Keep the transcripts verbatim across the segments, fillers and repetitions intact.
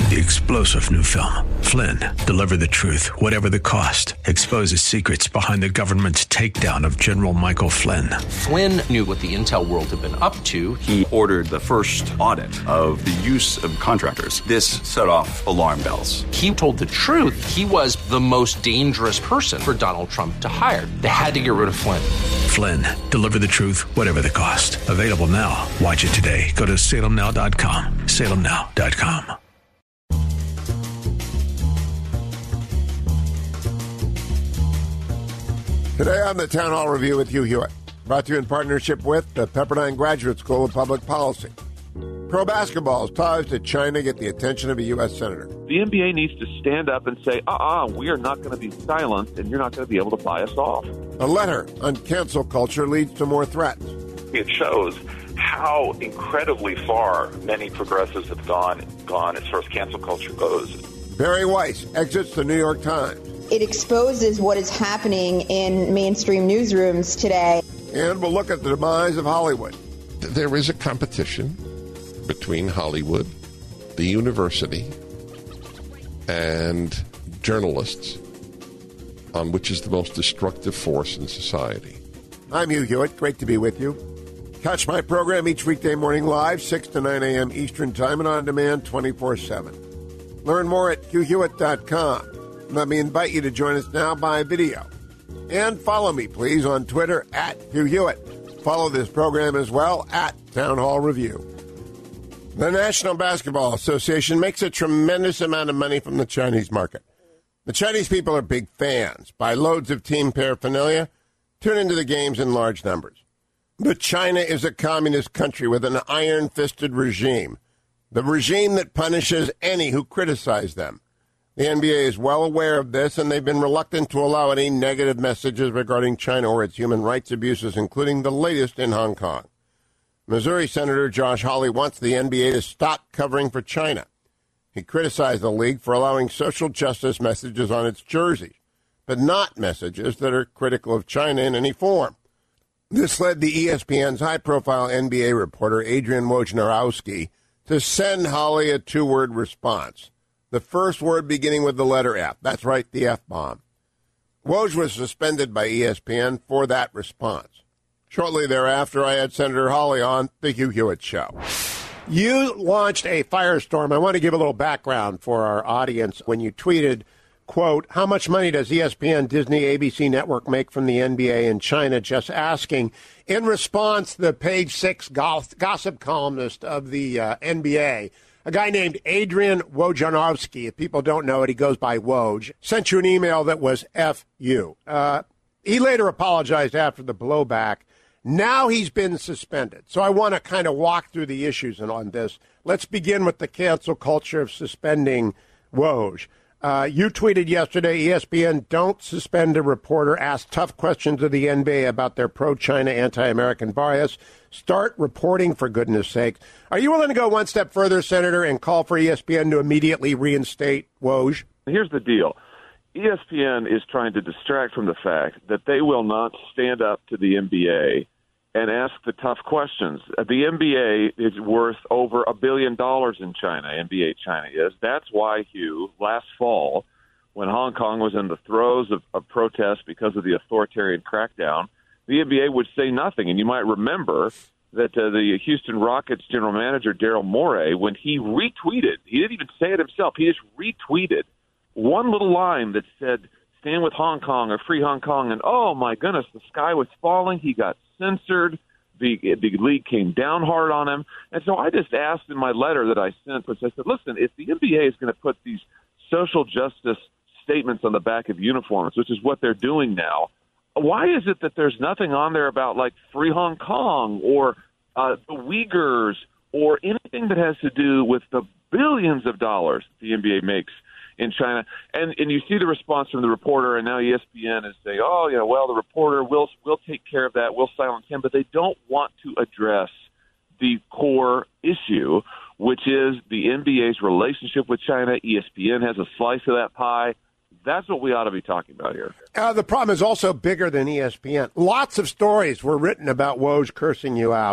The explosive new film, Flynn, deliver the truth, whatever the cost, exposes secrets behind the government's takedown of General Michael Flynn. Flynn knew what the intel world had been up to. He ordered the first audit of the use of contractors. This set off alarm bells. He told the truth. He was the most dangerous person for Donald Trump to hire. They had to get rid of Flynn. Flynn, deliver the truth, whatever the cost. Available now. Watch it today. Go to salem now dot com. salem now dot com. Today on the Town Hall Review with Hugh Hewitt, brought to you in partnership with the Pepperdine Graduate School of Public Policy. Pro basketball's ties to China get the attention of a U S senator. The N B A needs to stand up and say, uh-uh, we are not going to be silenced, and you're not going to be able to buy us off. A letter on cancel culture leads to more threats. It shows how incredibly far many progressives have gone, gone as far as cancel culture goes. Barry Weiss exits the New York Times. It exposes what is happening in mainstream newsrooms today. And we'll look at the demise of Hollywood. There is a competition between Hollywood, the university, and journalists on which is the most destructive force in society. I'm Hugh Hewitt. Great to be with you. Catch my program each weekday morning live, six to nine a.m. Eastern Time, and on demand twenty-four seven. Learn more at hugh hewitt dot com. Let me invite you to join us now by video. And follow me, please, on Twitter at Hugh Hewitt. Follow this program as well at Town Hall Review. The National Basketball Association makes a tremendous amount of money from the Chinese market. The Chinese people are big fans, buy loads of team paraphernalia, tune into the games in large numbers. But China is a communist country with an iron-fisted regime, the regime that punishes any who criticize them. The N B A is well aware of this, and they've been reluctant to allow any negative messages regarding China or its human rights abuses, including the latest in Hong Kong. Missouri Senator Josh Hawley wants the N B A to stop covering for China. He criticized the league for allowing social justice messages on its jerseys, but not messages that are critical of China in any form. This led the E S P N's high-profile N B A reporter Adrian Wojnarowski to send Hawley a two-word response. The first word beginning with the letter F. That's right, the F-bomb. Woj was suspended by E S P N for that response. Shortly thereafter, I had Senator Hawley on The Hugh Hewitt Show. You launched a firestorm. I want to give a little background for our audience when you tweeted, quote, how much money does E S P N, Disney, A B C Network make from the N B A in China? Just asking. In response, the Page Six gossip columnist of the uh, N B A, a guy named Adrian Wojnarowski, if people don't know it, he goes by Woj, sent you an email that was F you. Uh, he later apologized after the blowback. Now he's been suspended. So I want to kind of walk through the issues on this. Let's begin with the cancel culture of suspending Woj. Uh, you tweeted yesterday, E S P N, don't suspend a reporter, ask tough questions of the N B A about their pro-China, anti-American bias. Start reporting, for goodness sake. Are you willing to go one step further, Senator, and call for E S P N to immediately reinstate Woj? Here's the deal. E S P N is trying to distract from the fact that they will not stand up to the N B A and ask the tough questions. The N B A is worth over a billion dollars in China, N B A China is. That's why, Hugh, last fall, when Hong Kong was in the throes of, of protest because of the authoritarian crackdown, the N B A would say nothing. And you might remember that uh, the Houston Rockets general manager, Daryl Morey, when he retweeted, he didn't even say it himself, he just retweeted one little line that said, stand with Hong Kong or free Hong Kong, and oh my goodness, the sky was falling. He got censored. The, the league came down hard on him. And so I just asked in my letter that I sent, which I said, listen, if the N B A is going to put these social justice statements on the back of uniforms, which is what they're doing now, why is it that there's nothing on there about, like, free Hong Kong or uh, the Uyghurs or anything that has to do with the billions of dollars the N B A makes in China? And and you see the response from the reporter, and now E S P N is saying, oh, yeah, well, the reporter will will take care of that, we'll silence him, but they don't want to address the core issue, which is the N B A's relationship with China. E S P N has a slice of that pie. That's what we ought to be talking about here. Uh, the problem is also bigger than E S P N. Lots of stories were written about Woj cursing you out,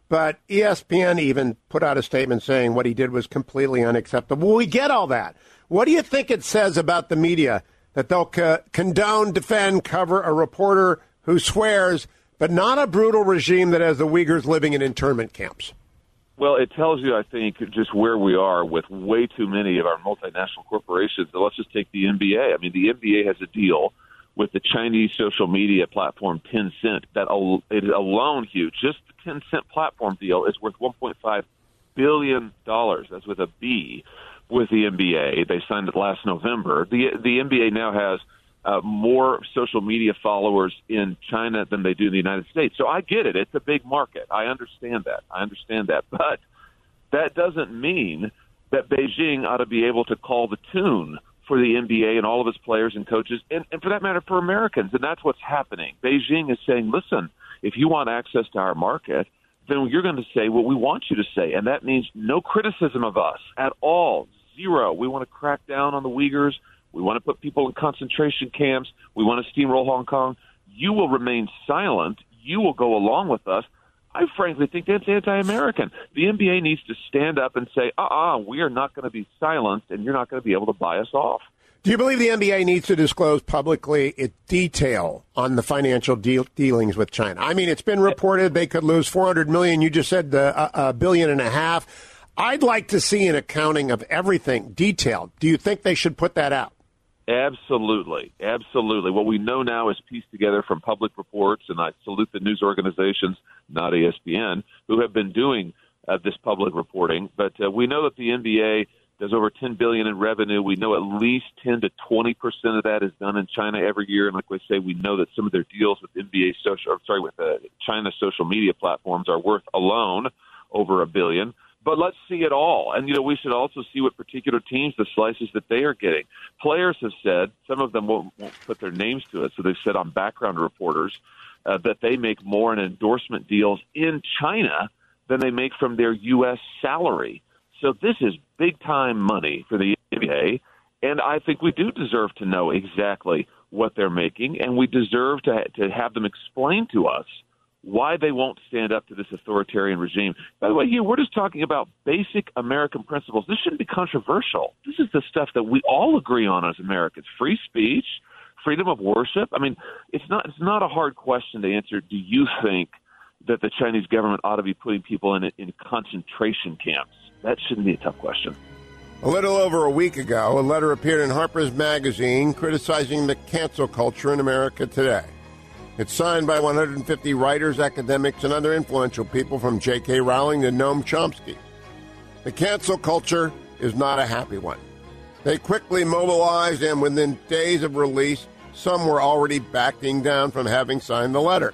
but E S P N even put out a statement saying what he did was completely unacceptable. We get all that. What do you think it says about the media that they'll co- condone, defend, cover a reporter who swears, but not a brutal regime that has the Uyghurs living in internment camps? Well, it tells you, I think, just where we are with way too many of our multinational corporations. So let's just take the N B A. I mean, the N B A has a deal with the Chinese social media platform Tencent that al- it is alone huge. Just the Tencent platform deal is worth one point five billion dollars. That's with a B with the N B A. They signed it last November. The, the N B A now has Uh, more social media followers in China than they do in the United States. So I get it. It's a big market. I understand that. I understand that. But that doesn't mean that Beijing ought to be able to call the tune for the N B A and all of its players and coaches, and, and for that matter, for Americans. And that's what's happening. Beijing is saying, listen, if you want access to our market, then you're going to say what we want you to say. And that means no criticism of us at all. Zero. We want to crack down on the Uyghurs. We want to put people in concentration camps. We want to steamroll Hong Kong. You will remain silent. You will go along with us. I frankly think that's anti-American. The N B A needs to stand up and say, uh-uh, we are not going to be silenced, and you're not going to be able to buy us off. Do you believe the N B A needs to disclose publicly its detail on the financial deal- dealings with China? I mean, it's been reported they could lose four hundred million dollars. You just said uh, a billion and a half. I'd like to see an accounting of everything detailed. Do you think they should put that out? Absolutely. Absolutely. What we know now is pieced together from public reports, and I salute the news organizations, not E S P N, who have been doing uh, this public reporting. But uh, we know that the N B A does over ten billion dollars in revenue. We know at least ten to twenty percent of that is done in China every year. And like we say, we know that some of their deals with N B A social, or sorry, with uh, China social media platforms are worth alone over a billion. But let's see it all. And, you know, we should also see what particular teams, the slices that they are getting. Players have said, some of them won't, won't put their names to it, so they've said on background reporters uh, that they make more in endorsement deals in China than they make from their U S salary. So this is big-time money for the N B A, and I think we do deserve to know exactly what they're making, and we deserve to, to have them explain to us why they won't stand up to this authoritarian regime. By the way, Hugh, we're just talking about basic American principles. This shouldn't be controversial. This is the stuff that we all agree on as Americans. Free speech, freedom of worship. I mean, it's not it's not a hard question to answer. Do you think that the Chinese government ought to be putting people in in concentration camps? That shouldn't be a tough question. A little over a week ago, a letter appeared in Harper's Magazine criticizing the cancel culture in America today. It's signed by one hundred fifty writers, academics, and other influential people from J K. Rowling to Noam Chomsky. The cancel culture is not a happy one. They quickly mobilized, and within days of release, some were already backing down from having signed the letter.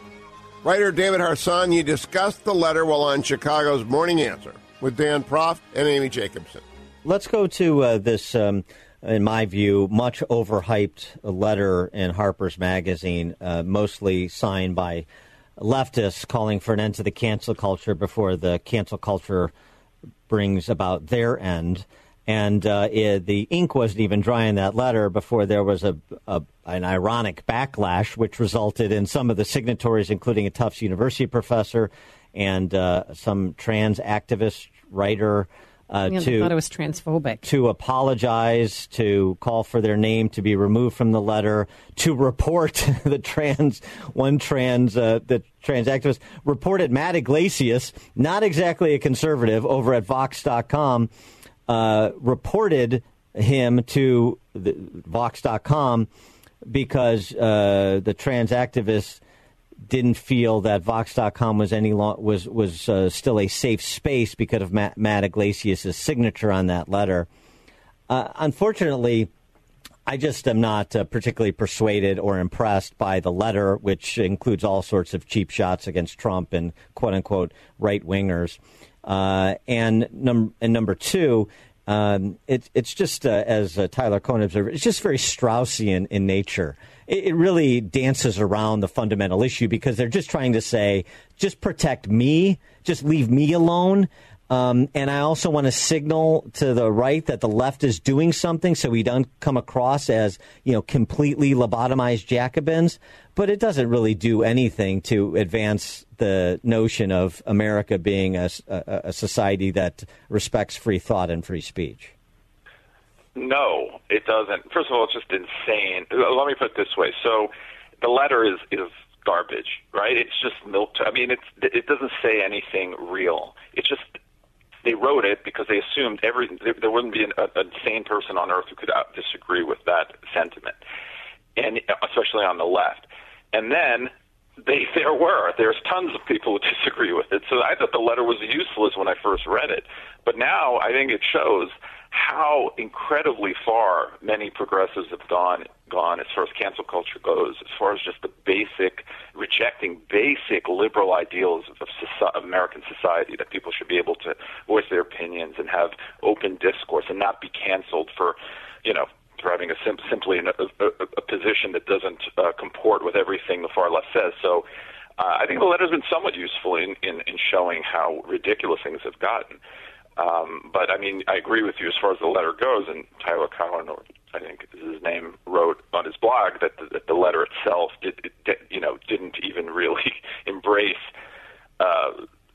Writer David Harsanyi discussed the letter while on Chicago's Morning Answer with Dan Proft and Amy Jacobson. Let's go to uh, this, um, in my view, much overhyped letter in Harper's Magazine, uh, mostly signed by leftists calling for an end to the cancel culture before the cancel culture brings about their end. And uh, it, the ink wasn't even dry in that letter before there was a, a an ironic backlash, which resulted in some of the signatories, including a Tufts University professor and uh, some trans activist writer, uh, yeah, to I thought it was transphobic. to apologize, to call for their name to be removed from the letter, to report the trans one trans uh, the trans activist reported Matt Iglesias, not exactly a conservative, over at Vox dot com. Uh, reported him to the, Vox dot com because uh, the trans activists didn't feel that Vox dot com was any lo- was was uh, still a safe space because of Matt, Matt Iglesias' signature on that letter. Uh, unfortunately, I just am not uh, particularly persuaded or impressed by the letter, which includes all sorts of cheap shots against Trump and quote unquote right wingers. Uh, and, num- and number two, um, it, it's just, uh, as uh, Tyler Cohen observed, it's just very Straussian in nature. It, it really dances around the fundamental issue because they're just trying to say, just protect me, just leave me alone. Um, and I also want to signal to the right that the left is doing something so we don't come across as, you know, completely lobotomized Jacobins. But it doesn't really do anything to advance the notion of America being a, a, a society that respects free thought and free speech. No, it doesn't. First of all, it's just insane. Let me put it this way. So the letter is, is garbage, right? It's just milk. I mean, it's, it doesn't say anything real. It's just they wrote it because they assumed every there wouldn't be an, a, a sane person on earth who could disagree with that sentiment, and especially on the left. And then they there were. There's tons of people who disagree with it. So I thought the letter was useless when I first read it. But now I think it shows how incredibly far many progressives have gone gone as far as cancel culture goes, as far as just the basic, rejecting basic liberal ideals of, society, of American society, that people should be able to voice their opinions and have open discourse and not be canceled for, you know, for having a sim- simply a, a, a position that doesn't uh, comport with everything the far left says. So uh, I think the letter's been somewhat useful in, in, in showing how ridiculous things have gotten. Um, but, I mean, I agree with you as far as the letter goes, and Tyler Cowen, or I think is his name, wrote on his blog that the, that the letter itself, did, it, you know, didn't even really embrace uh,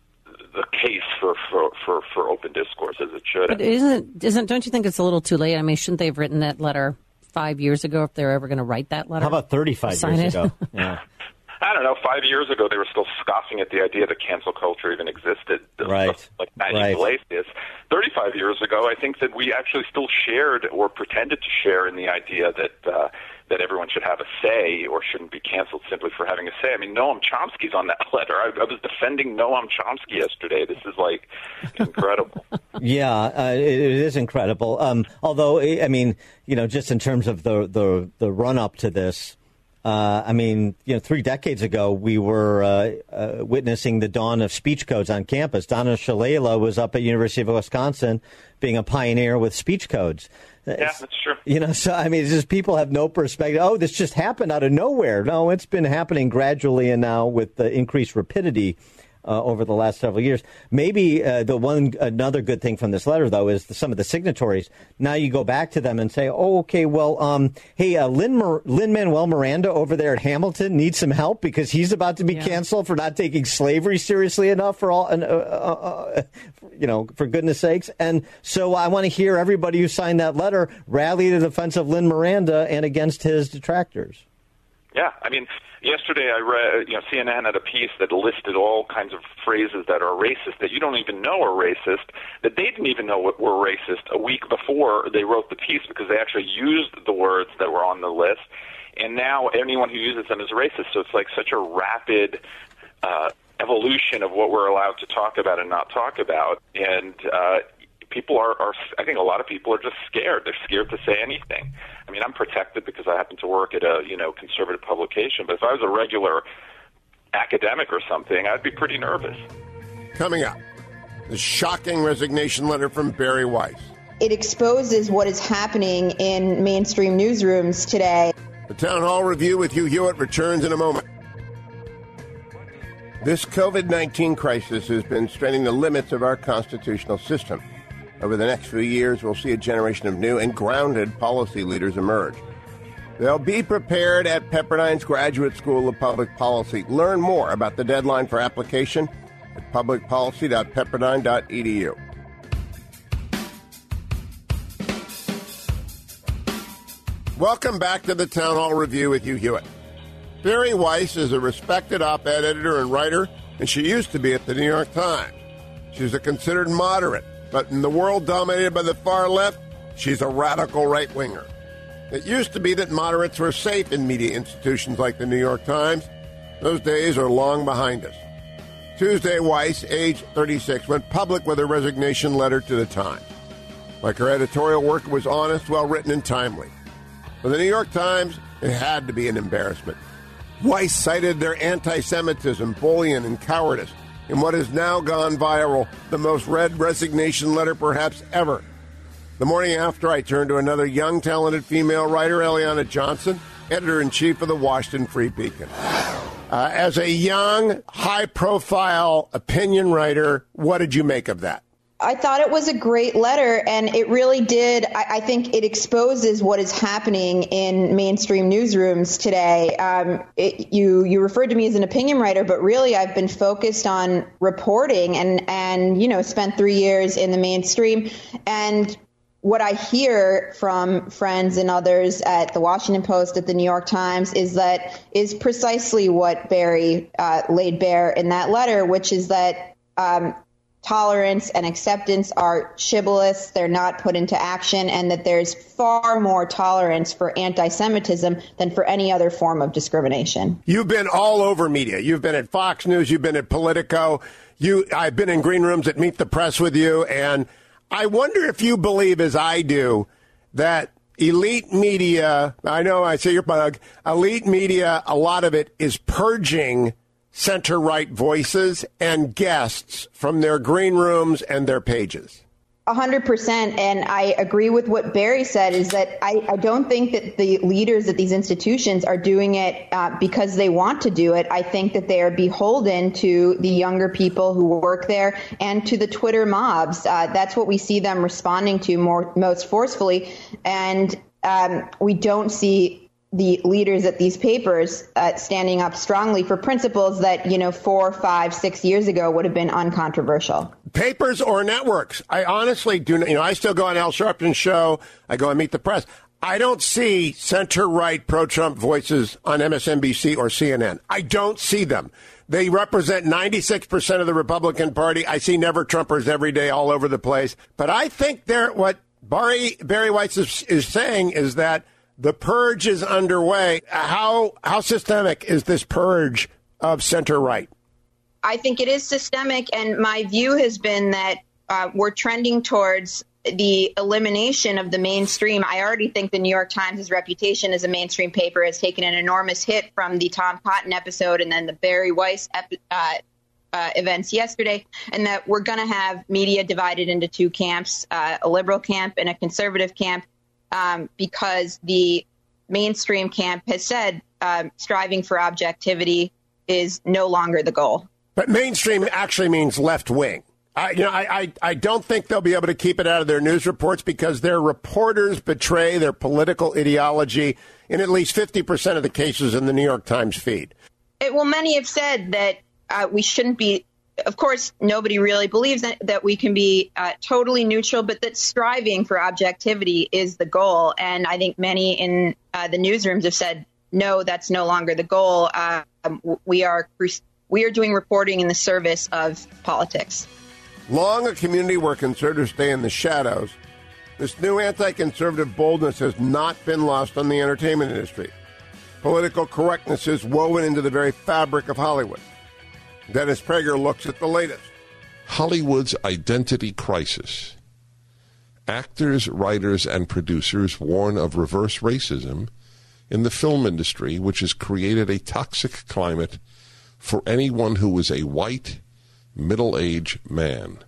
the case for, for, for, for open discourse as it should. But isn't isn't don't you think it's a little too late? I mean, shouldn't they have written that letter five years ago if they're ever going to write that letter? How about thirty-five years ago? Yeah. I don't know. Five years ago, they were still scoffing at the idea that cancel culture even existed. Right. Like Nancy right. Iglesias. Thirty-five years ago, I think that we actually still shared or pretended to share in the idea that uh, that everyone should have a say or shouldn't be canceled simply for having a say. I mean, Noam Chomsky's on that letter. I, I was defending Noam Chomsky yesterday. This is like incredible. Yeah, uh, it, it is incredible. Um, although, I mean, you know, just in terms of the the, the run up to this. Uh, I mean, you know, three decades ago, we were uh, uh, witnessing the dawn of speech codes on campus. Donna Shalala was up at University of Wisconsin being a pioneer with speech codes. Yeah, that's true. You know, so, I mean, it's just people have no perspective. Oh, this just happened out of nowhere. No, it's been happening gradually and now with the increased rapidity Uh, over the last several years. Maybe uh, the one another good thing from this letter, though, is the, some of the signatories. Now you go back to them and say, oh, okay, well, um, hey, uh, Lin Mar- Lin-Manuel Miranda over there at Hamilton needs some help because he's about to be yeah. canceled for not taking slavery seriously enough for all, uh, uh, uh, you know, for goodness sakes. And so I want to hear everybody who signed that letter rally to the defense of Lin Miranda and against his detractors. Yeah, I mean, yesterday I read, you know, C N N had a piece that listed all kinds of phrases that are racist that you don't even know are racist, that they didn't even know were racist a week before they wrote the piece because they actually used the words that were on the list. And now anyone who uses them is racist. So it's like such a rapid uh, evolution of what we're allowed to talk about and not talk about. And uh, people are, are, I think a lot of people are just scared. They're scared to say anything. I mean, I'm protected because I happen to work at a, you know, conservative publication. But if I was a regular academic or something, I'd be pretty nervous. Coming up, the shocking resignation letter from Bari Weiss. It exposes what is happening in mainstream newsrooms today. The Town Hall Review with Hugh Hewitt returns in a moment. This COVID nineteen crisis has been straining the limits of our constitutional system. Over the next few years, we'll see a generation of new and grounded policy leaders emerge. They'll be prepared at Pepperdine's Graduate School of Public Policy. Learn more about the deadline for application at public policy dot pepperdine dot e d u. Welcome back to the Town Hall Review with Hugh Hewitt. Bari Weiss is a respected op-ed editor and writer, and she used to be at the New York Times. She's a considered moderate, but in the world dominated by the far left, she's a radical right-winger. It used to be that moderates were safe in media institutions like the New York Times. Those days are long behind us. Tuesday, Weiss, age thirty-six, went public with a resignation letter to the Times. Like her editorial work, it was honest, well-written, and timely. For the New York Times, it had to be an embarrassment. Weiss cited their anti-Semitism, bullying, and cowardice in what has now gone viral, the most read resignation letter perhaps ever. The morning after, I turned to another young, talented female writer, Eliana Johnson, editor-in-chief of the Washington Free Beacon. Uh, as a young, high-profile opinion writer, what did you make of that? I thought it was a great letter, and it really did. I, I think it exposes what is happening in mainstream newsrooms today. Um, it, you you referred to me as an opinion writer, but really I've been focused on reporting and, and you know, spent three years in the mainstream. And what I hear from friends and others at the Washington Post, at the New York Times, is that is precisely what Barry uh, laid bare in that letter, which is that um, tolerance and acceptance are shibboleths, they're not put into action, and that there's far more tolerance for anti-Semitism than for any other form of discrimination. You've been all over media. You've been at Fox News, you've been at Politico. You, I've been in green rooms at Meet the Press with you, and I wonder if you believe, as I do, that elite media, I know I say your bug, elite media, a lot of it is purging center-right voices and guests from their green rooms and their pages. A hundred percent. And I agree with what Barry said, is that I, I don't think that the leaders at these institutions are doing it uh, because they want to do it. I think that they are beholden to the younger people who work there and to the Twitter mobs. Uh, that's what we see them responding to more most forcefully. And um, we don't see the leaders at these papers uh, standing up strongly for principles that, you know, four, five, six years ago would have been uncontroversial. Papers or networks? I honestly do not, you know, I still go on Al Sharpton's show. I go and Meet the Press. I don't see center-right pro-Trump voices on M S N B C or C N N. I don't see them. They represent ninety-six percent of the Republican Party. I see never-Trumpers every day all over the place. But I think they're, what Barry, Barry Weiss is, is saying is that the purge is underway. How how systemic is this purge of center-right? I think it is systemic, and my view has been that uh, we're trending towards the elimination of the mainstream. I already think the New York Times' reputation as a mainstream paper has taken an enormous hit from the Tom Cotton episode and then the Barry Weiss ep- uh, uh, events yesterday, and that we're going to have media divided into two camps, uh, a liberal camp and a conservative camp. Um, because the mainstream camp has said um, striving for objectivity is no longer the goal. But mainstream actually means left wing. I, you know, I, I, I don't think they'll be able to keep it out of their news reports because their reporters betray their political ideology in at least fifty percent of the cases in the New York Times feed. It, well, many have said that uh, we shouldn't be. Of course, nobody really believes that, that we can be uh, totally neutral, but that striving for objectivity is the goal. And I think many in uh, the newsrooms have said, no, that's no longer the goal. Uh, we are we are doing reporting in the service of politics. Long a community where conservatives stay in the shadows, this new anti-conservative boldness has not been lost on the entertainment industry. Political correctness is woven into the very fabric of Hollywood. Dennis Prager looks at the latest. Hollywood's identity crisis. Actors, writers, and producers warn of reverse racism in the film industry, which has created a toxic climate for anyone who is a white, middle-aged man.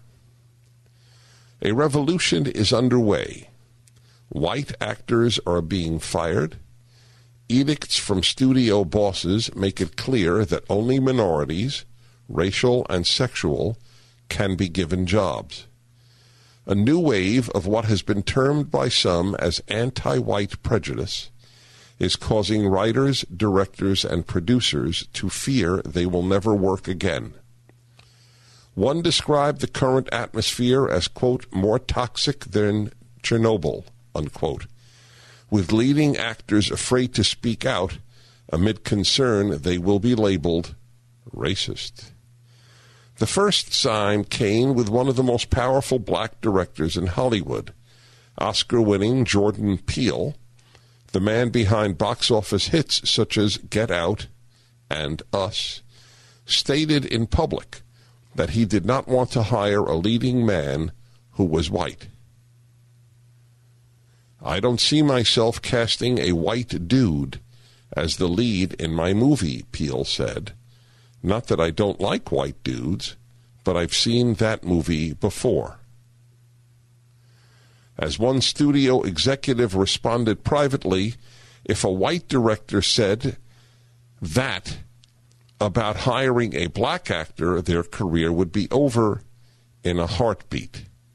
A revolution is underway. White actors are being fired. Edicts from studio bosses make it clear that only minorities, racial and sexual, can be given jobs. A new wave of what has been termed by some as anti-white prejudice is causing writers, directors, and producers to fear they will never work again. One described the current atmosphere as, quote, more toxic than Chernobyl, unquote, with leading actors afraid to speak out amid concern they will be labeled racist. The first sign came with one of the most powerful black directors in Hollywood, Oscar-winning Jordan Peele, the man behind box office hits such as Get Out and Us, stated in public that he did not want to hire a leading man who was white. I don't see myself casting a white dude as the lead in my movie, Peele said. Not that I don't like white dudes, but I've seen that movie before. As one studio executive responded privately, if a white director said that about hiring a black actor, their career would be over in a heartbeat.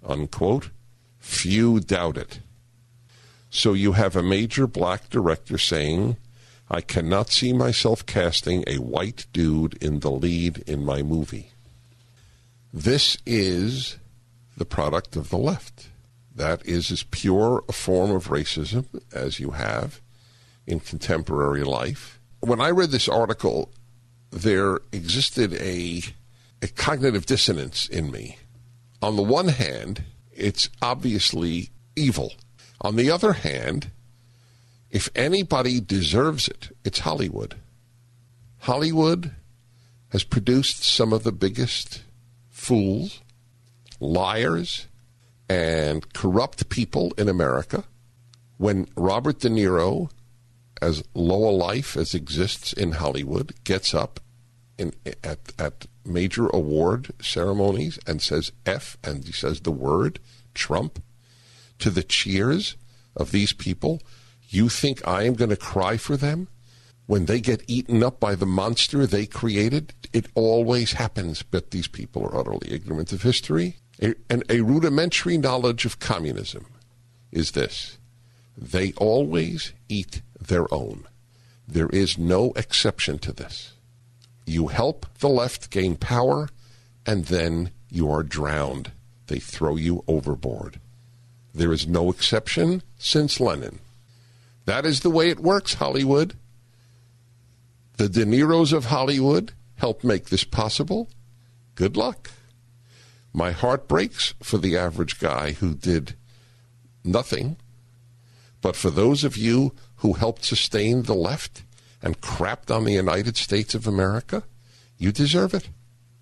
unquote. Few doubt it. So you have a major black director saying, I cannot see myself casting a white dude in the lead in my movie. This is the product of the left. That is as pure a form of racism as you have in contemporary life. When I read this article, there existed a, a cognitive dissonance in me. On the one hand, it's obviously evil. On the other hand, if anybody deserves it, it's Hollywood. Hollywood has produced some of the biggest fools, liars, and corrupt people in America. When Robert De Niro, as low a life as exists in Hollywood, gets up in, at, at major award ceremonies and says F, and he says the word Trump, to the cheers of these people, you think I am going to cry for them? When they get eaten up by the monster they created, it always happens, but these people are utterly ignorant of history. A, and a rudimentary knowledge of communism is this: they always eat their own. There is no exception to this. You help the left gain power, and then you are drowned. They throw you overboard. There is no exception since Lenin. That is the way it works, Hollywood. The De Niros of Hollywood helped make this possible. Good luck. My heart breaks for the average guy who did nothing. But for those of you who helped sustain the left and crapped on the United States of America, you deserve it.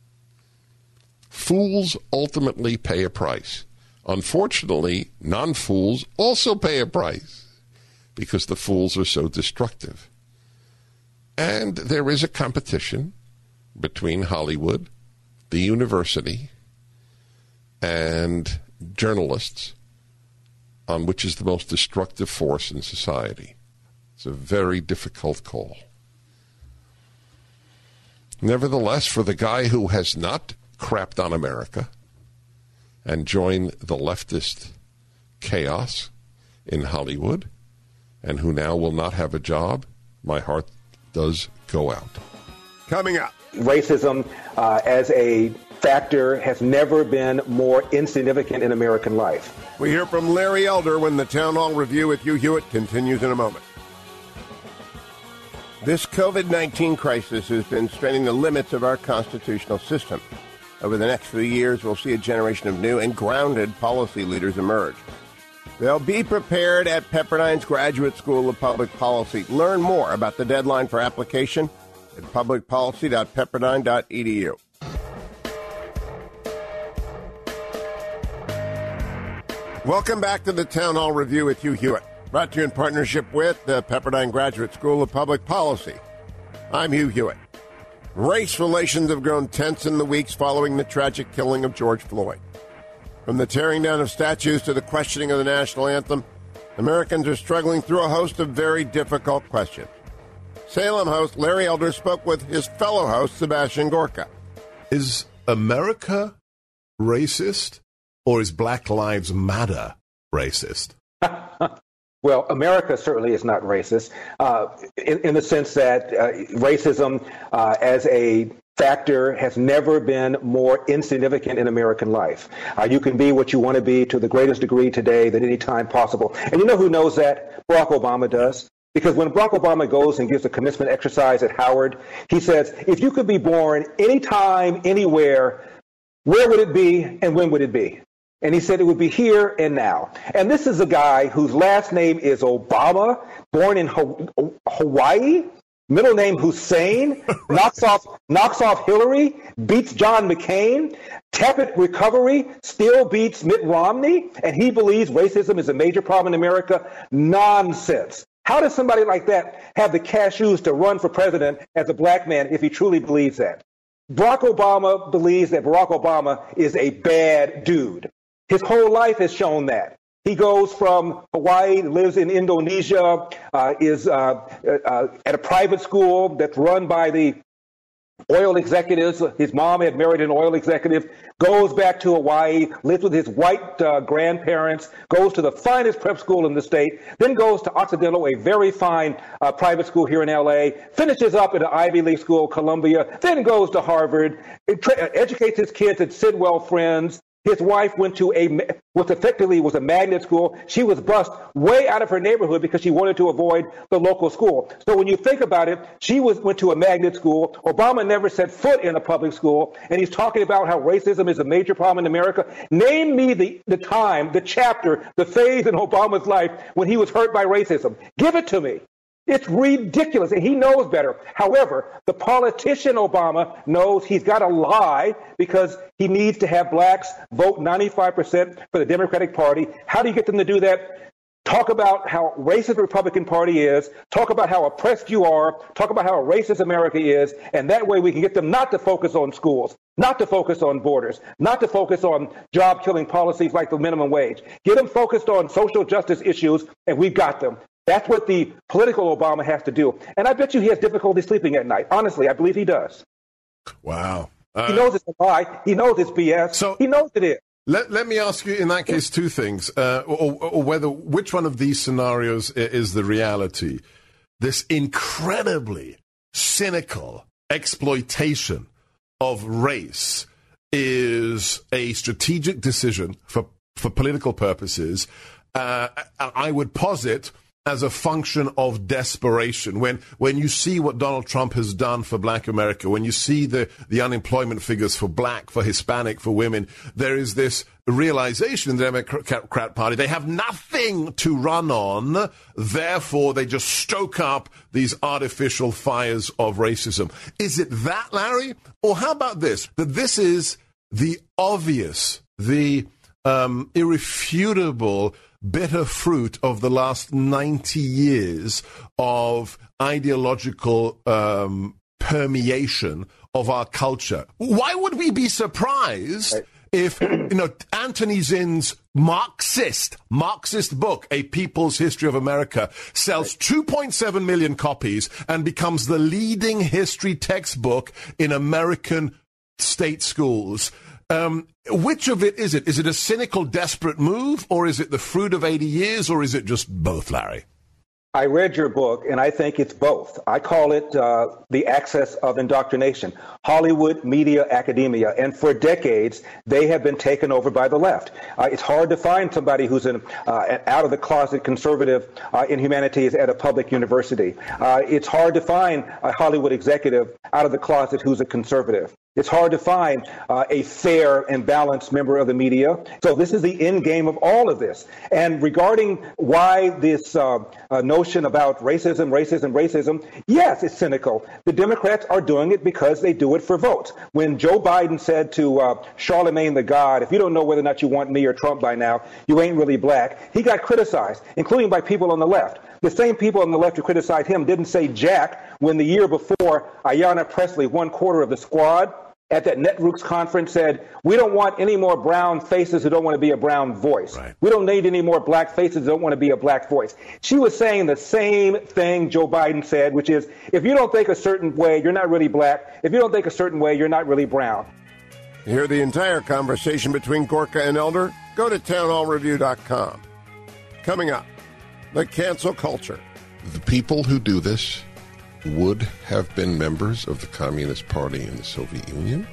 Fools ultimately pay a price. Unfortunately, non-fools also pay a price because the fools are so destructive. And there is a competition between Hollywood, the university, and journalists on which is the most destructive force in society. It's a very difficult call. Nevertheless, for the guy who has not crapped on America and joined the leftist chaos in Hollywood, and who now will not have a job, my heart does go out. Coming up. Racism uh, as a factor has never been more insignificant in American life. We hear from Larry Elder when the Town Hall Review with Hugh Hewitt continues in a moment. This covid nineteen crisis has been straining the limits of our constitutional system. Over the next few years, we'll see a generation of new and grounded policy leaders emerge. They'll be prepared at Pepperdine's Graduate School of Public Policy. Learn more about the deadline for application at public policy dot pepperdine dot e d u. Welcome back to the Town Hall Review with Hugh Hewitt, brought to you in partnership with the Pepperdine Graduate School of Public Policy. I'm Hugh Hewitt. Race relations have grown tense in the weeks following the tragic killing of George Floyd. From the tearing down of statues to the questioning of the national anthem, Americans are struggling through a host of very difficult questions. Salem host Larry Elder spoke with his fellow host, Sebastian Gorka. Is America racist, or is Black Lives Matter racist? Well, America certainly is not racist uh, in, in the sense that uh, racism uh, as a factor has never been more insignificant in American life. Uh, you can be what you want to be to the greatest degree today than any time possible. And you know who knows that? Barack Obama does. Because when Barack Obama goes and gives a commencement exercise at Howard, he says, if you could be born anytime, anywhere, where would it be and when would it be? And he said it would be here and now. And this is a guy whose last name is Obama, born in Hawaii, middle name Hussein, knocks off knocks off Hillary, beats John McCain, tepid recovery, still beats Mitt Romney, and he believes racism is a major problem in America. Nonsense. How does somebody like that have the cashews to run for president as a black man if he truly believes that? Barack Obama believes that Barack Obama is a bad dude. His whole life has shown that. He goes from Hawaii, lives in Indonesia, uh, is uh, uh, at a private school that's run by the oil executives. His mom had married an oil executive, goes back to Hawaii, lives with his white uh, grandparents, goes to the finest prep school in the state, then goes to Occidental, a very fine uh, private school here in L A, finishes up at an Ivy League school, Columbia, then goes to Harvard, tra- educates his kids at Sidwell Friends. His wife went to a, what effectively was a magnet school. She was bused way out of her neighborhood because she wanted to avoid the local school. So when you think about it, she was went to a magnet school. Obama never set foot in a public school, and he's talking about how racism is a major problem in America. Name me the, the time, the chapter, the phase in Obama's life when he was hurt by racism. Give it to me. It's ridiculous, and he knows better. However, the politician Obama knows he's got to lie because he needs to have blacks vote ninety-five percent for the Democratic Party. How do you get them to do that? Talk about how racist the Republican Party is. Talk about how oppressed you are. Talk about how racist America is. And that way we can get them not to focus on schools, not to focus on borders, not to focus on job-killing policies like the minimum wage. Get them focused on social justice issues, and we've got them. That's what the political Obama has to do. And I bet you he has difficulty sleeping at night. Honestly, I believe he does. Wow. Uh, he knows it's a lie. He knows it's B S. So he knows it is. Let, let me ask you, in that case, two things, uh, or, or whether which one of these scenarios is the reality. This incredibly cynical exploitation of race is a strategic decision for, for political purposes. Uh, I would posit as a function of desperation. When when you see what Donald Trump has done for black America, when you see the, the unemployment figures for black, for Hispanic, for women, there is this realization in the Democrat Party they have nothing to run on, therefore they just stoke up these artificial fires of racism. Is it that, Larry? Or how about this, that this is the obvious, the um, irrefutable bitter fruit of the last ninety years of ideological um, permeation of our culture? Why would we be surprised if, you know, Anthony Zinn's Marxist, Marxist book, A People's History of America, sells two point seven million copies and becomes the leading history textbook in American state schools? Um, which of it is it? Is it a cynical, desperate move, or is it the fruit of eighty years, or is it just both, Larry? I read your book, and I think it's both. I call it uh, the axis of indoctrination, Hollywood, media, academia. And for decades, they have been taken over by the left. Uh, it's hard to find somebody who's an, uh, an out-of-the-closet conservative uh, in humanities at a public university. Uh, it's hard to find a Hollywood executive out of the closet who's a conservative. It's hard to find uh, a fair and balanced member of the media. So this is the end game of all of this. And regarding why this uh, uh, notion about racism, racism, racism, yes, it's cynical. The Democrats are doing it because they do it for votes. When Joe Biden said to uh, Charlemagne the God, if you don't know whether or not you want me or Trump by now, you ain't really black, he got criticized, including by people on the left. The same people on the left who criticized him didn't say jack when the year before Ayanna Pressley, one quarter of the squad, at that Netroots conference said, we don't want any more brown faces who don't want to be a brown voice. Right. We don't need any more black faces who don't want to be a black voice. She was saying the same thing Joe Biden said, which is, if you don't think a certain way, you're not really black. If you don't think a certain way, you're not really brown. To hear the entire conversation between Gorka and Elder, go to town hall review dot com. Coming up, the cancel culture. The people who do this would have been members of the Communist Party in the Soviet Union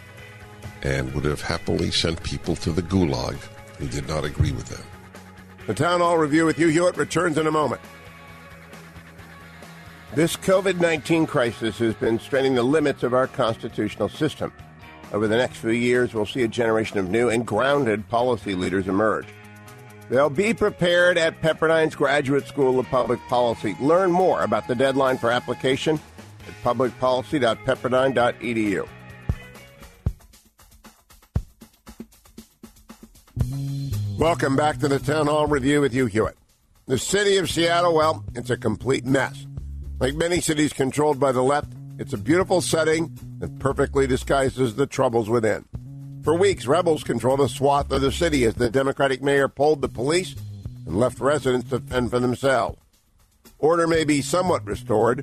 and would have happily sent people to the Gulag who did not agree with them. The Town Hall Review with Hugh Hewitt returns in a moment. This covid nineteen crisis has been straining the limits of our constitutional system. Over the next few years, we'll see a generation of new and grounded policy leaders emerge. They'll be prepared at Pepperdine's Graduate School of Public Policy. Learn more about the deadline for application at public policy dot pepperdine dot e d u. Welcome back to the Town Hall Review with Hugh Hewitt. The city of Seattle, well, it's a complete mess. Like many cities controlled by the left, it's a beautiful setting that perfectly disguises the troubles within. For weeks, rebels controlled a swath of the city as the Democratic mayor pulled the police and left residents to fend for themselves. Order may be somewhat restored,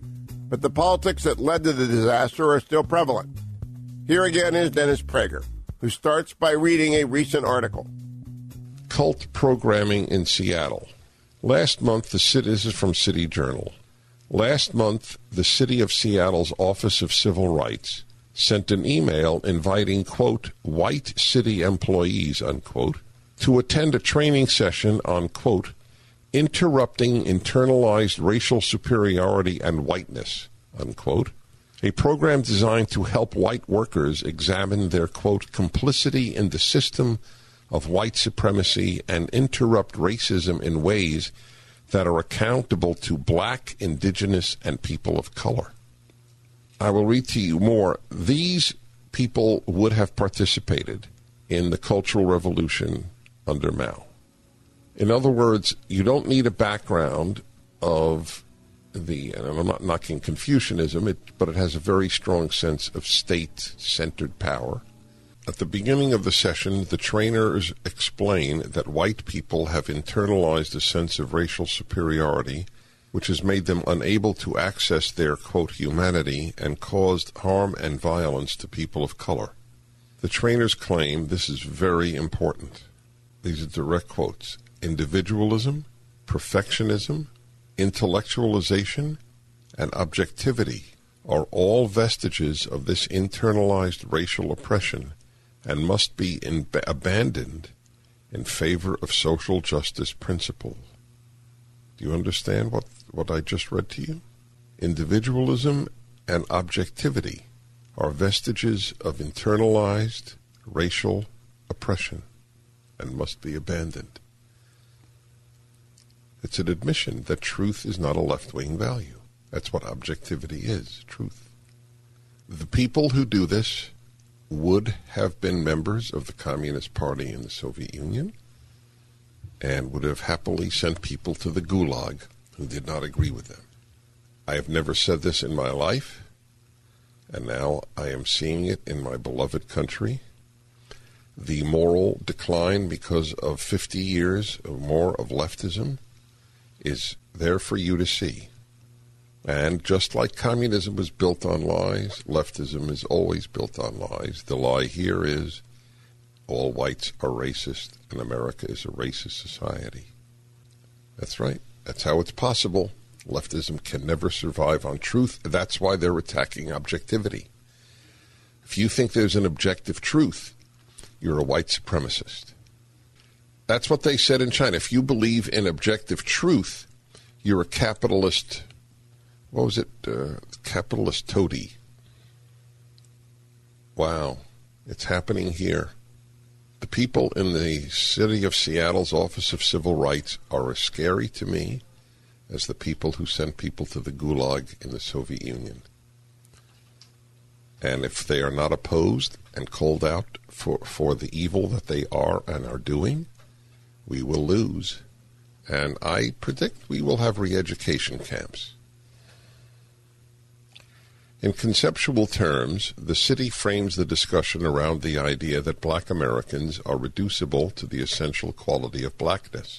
but the politics that led to the disaster are still prevalent. Here again is Dennis Prager, who starts by reading a recent article. Cult programming in Seattle. Last month, the city, this is from City Journal. Last month, the City of Seattle's Office of Civil Rights sent an email inviting, quote, white city employees, unquote, to attend a training session on, quote, interrupting internalized racial superiority and whiteness, unquote, a program designed to help white workers examine their, quote, complicity in the system of white supremacy and interrupt racism in ways that are accountable to black, indigenous, and people of color. I will read to you more. These people would have participated in the Cultural Revolution under Mao. In other words, you don't need a background of the, and I'm not knocking Confucianism, it, but it has a very strong sense of state-centered power. At the beginning of the session, the trainers explain that white people have internalized a sense of racial superiority, which has made them unable to access their, quote, humanity and caused harm and violence to people of color. The trainers claim this is very important. These are direct quotes. Individualism, perfectionism, intellectualization, and objectivity are all vestiges of this internalized racial oppression and must be in, abandoned in favor of social justice principles. Do you understand what, what I just read to you? Individualism and objectivity are vestiges of internalized racial oppression and must be abandoned. It's an admission that truth is not a left-wing value. That's what objectivity is, truth. The people who do this would have been members of the Communist Party in the Soviet Union and would have happily sent people to the Gulag who did not agree with them. I have never said this in my life, and now I am seeing it in my beloved country. The moral decline because of fifty years or more of leftism is there for you to see. And just like communism was built on lies, leftism is always built on lies. The lie here is all whites are racist and America is a racist society. That's right. That's how it's possible. Leftism can never survive on truth. That's why they're attacking objectivity. If you think there's an objective truth, you're a white supremacist. That's what they said in China. If you believe in objective truth, you're a capitalist. What was it? Uh, capitalist toady. Wow. It's happening here. The people in the City of Seattle's Office of Civil Rights are as scary to me as the people who sent people to the Gulag in the Soviet Union. And if they are not opposed and called out for, for the evil that they are and are doing, we will lose. And I predict we will have re-education camps. In conceptual terms, the city frames the discussion around the idea that black Americans are reducible to the essential quality of blackness,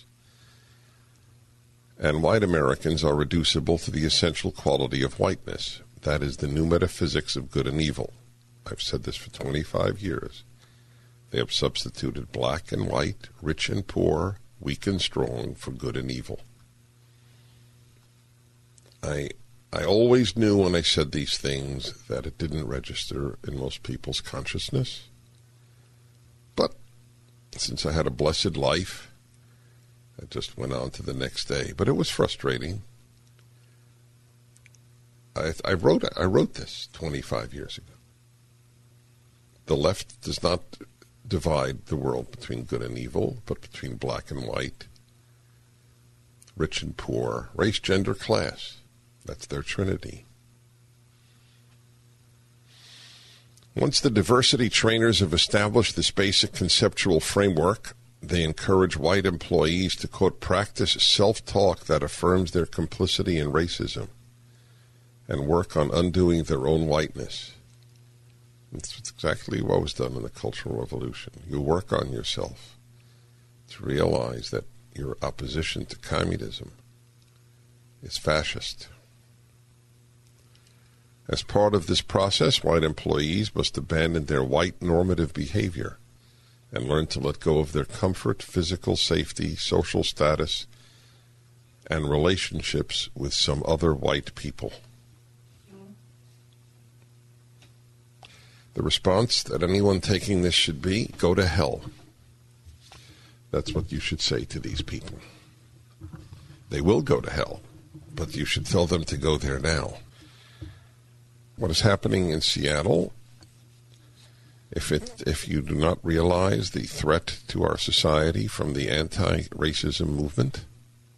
and white Americans are reducible to the essential quality of whiteness. That is the new metaphysics of good and evil. I've said this for twenty-five years. They have substituted black and white, rich and poor, weak and strong for good and evil. I I always knew when I said these things that it didn't register in most people's consciousness. But since I had a blessed life, I just went on to the next day. But it was frustrating. I, I wrote I wrote this twenty-five years ago. The left does not divide the world between good and evil, but between black and white, rich and poor, race, gender, class. That's their trinity. Once the diversity trainers have established this basic conceptual framework, they encourage white employees to, quote, practice self-talk that affirms their complicity in racism and work on undoing their own whiteness. That's exactly what was done in the Cultural Revolution. You work on yourself to realize that your opposition to communism is fascist. As part of this process, white employees must abandon their white normative behavior and learn to let go of their comfort, physical safety, social status, and relationships with some other white people. The response that anyone taking this should be, go to hell. That's what you should say to these people. They will go to hell, but you should tell them to go there now. What is happening in Seattle, if it if you do not realize the threat to our society from the anti-racism movement,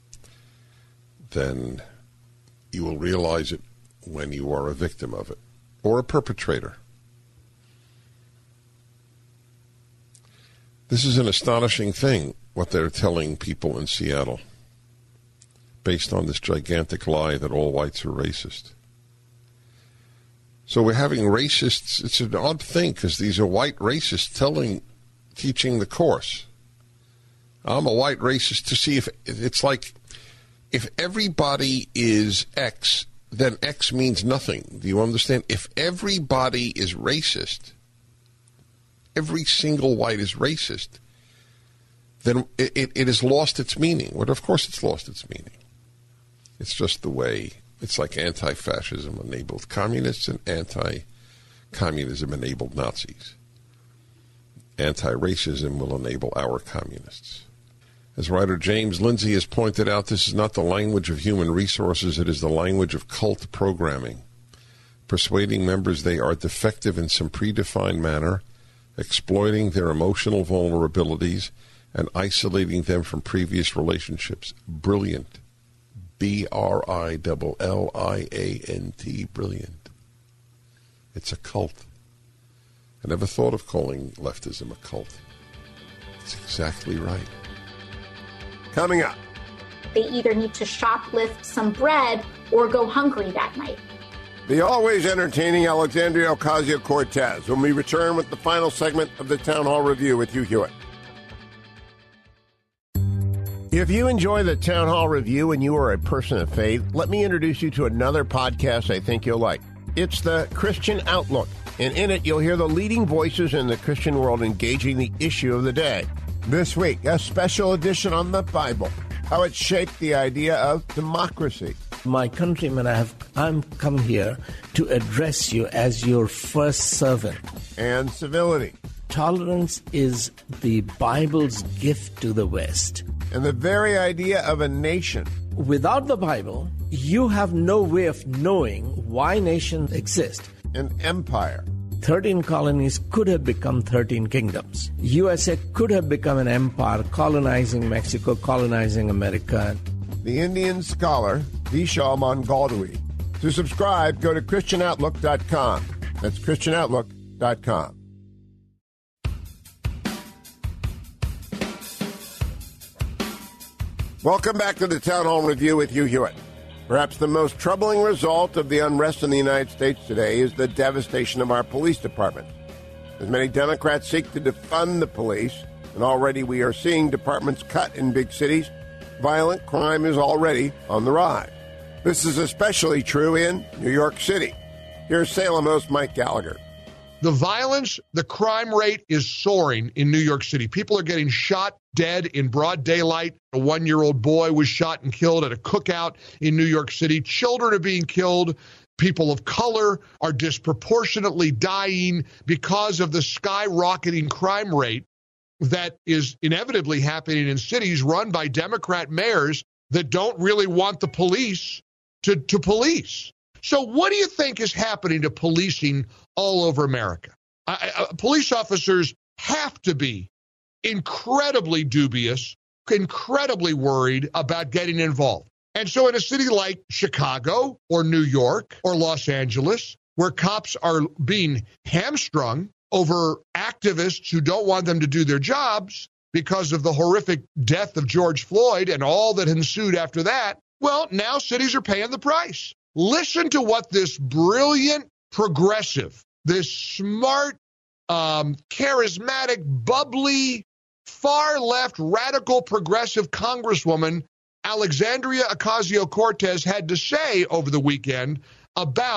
then you will realize it when you are a victim of it or a perpetrator. This is an astonishing thing, what they're telling people in Seattle, based on this gigantic lie that all whites are racist. So we're having racists. It's an odd thing because these are white racists telling, teaching the course. I'm a white racist to see if it's like, if everybody is X, then X means nothing. Do you understand? If everybody is racist, every single white is racist, then it, it, it has lost its meaning. Well, of course it's lost its meaning. It's just the way, it's like anti-fascism enabled communists and anti-communism enabled Nazis. Anti-racism will enable our communists. As writer James Lindsay has pointed out, this is not the language of human resources, it is the language of cult programming, persuading members they are defective in some predefined manner, exploiting their emotional vulnerabilities, and isolating them from previous relationships. Brilliant. B R I L L I A N T, brilliant. It's a cult. I never thought of calling leftism a cult. It's exactly right. Coming up. They either need to shoplift some bread or go hungry that night. The always entertaining Alexandria Ocasio-Cortez when we return with the final segment of the Town Hall Review with Hugh Hewitt. If you enjoy the Town Hall Review and you are a person of faith, let me introduce you to another podcast I think you'll like. It's the Christian Outlook, and in it you'll hear the leading voices in the Christian world engaging the issue of the day. This week, a special edition on the Bible, how it shaped the idea of democracy. My countrymen, I have I'm come here to address you as your first servant. And civility. Tolerance is the Bible's gift to the West. And the very idea of a nation. Without the Bible, you have no way of knowing why nations exist. An empire. Thirteen colonies could have become thirteen kingdoms. U S A could have become an empire, colonizing Mexico, colonizing America. The Indian scholar, Vishal Mangalwadi. To subscribe, go to Christian Outlook dot com. That's Christian Outlook dot com. Welcome back to the Town Hall Review with Hugh Hewitt. Perhaps the most troubling result of the unrest in the United States today is the devastation of our police department. As many Democrats seek to defund the police, and already we are seeing departments cut in big cities, violent crime is already on the rise. This is especially true in New York City. Here's Salem host Mike Gallagher. The violence, the crime rate is soaring in New York City. People are getting shot dead in broad daylight. A one-year-old boy was shot and killed at a cookout in New York City. Children are being killed. People of color are disproportionately dying because of the skyrocketing crime rate that is inevitably happening in cities run by Democrat mayors that don't really want the police to, to police. So what do you think is happening to policing all over America? I, I, police officers have to be incredibly dubious, incredibly worried about getting involved. And so in a city like Chicago or New York or Los Angeles, where cops are being hamstrung over activists who don't want them to do their jobs because of the horrific death of George Floyd and all that ensued after that, well, now cities are paying the price. Listen to what this brilliant progressive, this smart, um, charismatic, bubbly, far-left, radical progressive Congresswoman Alexandria Ocasio-Cortez had to say over the weekend about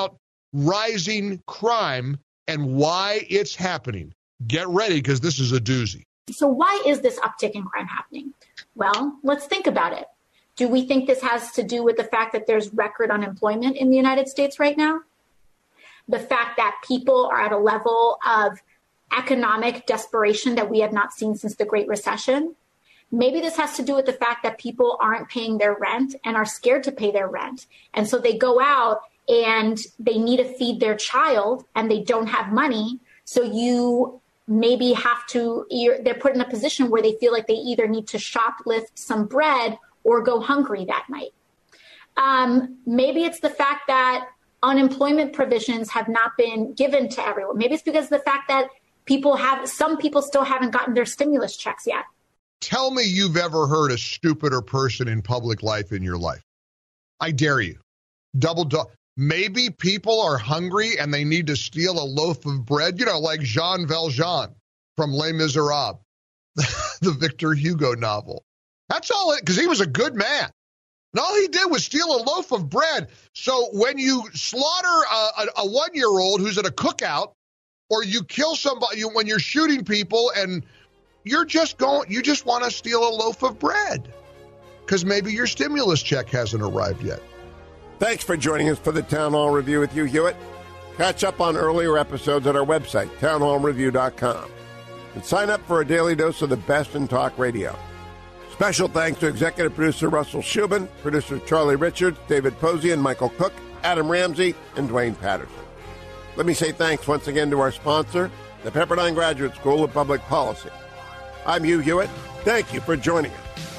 rising crime and why it's happening. Get ready, because this is a doozy. So why is this uptick in crime happening? Well, let's think about it. Do we think this has to do with the fact that there's record unemployment in the United States right now? The fact that people are at a level of economic desperation that we have not seen since the Great Recession? Maybe this has to do with the fact that people aren't paying their rent and are scared to pay their rent. And so they go out and they need to feed their child and they don't have money. So you maybe have to, they're put in a position where they feel like they either need to shoplift some bread or go hungry that night. Um, maybe it's the fact that unemployment provisions have not been given to everyone. Maybe it's because of the fact that people have, some people still haven't gotten their stimulus checks yet. Tell me you've ever heard a stupider person in public life in your life. I dare you. Double do- Maybe people are hungry and they need to steal a loaf of bread, you know, like Jean Valjean from Les Miserables, the Victor Hugo novel. That's all it, because he was a good man. And all he did was steal a loaf of bread. So when you slaughter a, a, a one-year-old who's at a cookout, or you kill somebody when you're shooting people and you're just going, you just want to steal a loaf of bread because maybe your stimulus check hasn't arrived yet. Thanks for joining us for the Town Hall Review with Hugh Hewitt. Catch up on earlier episodes at our website, town hall review dot com. And sign up for a daily dose of the best in talk radio. Special thanks to executive producer Russell Shubin, producer Charlie Richards, David Posey and Michael Cook, Adam Ramsey, and Dwayne Patterson. Let me say thanks once again to our sponsor, the Pepperdine Graduate School of Public Policy. I'm Hugh Hewitt. Thank you for joining us.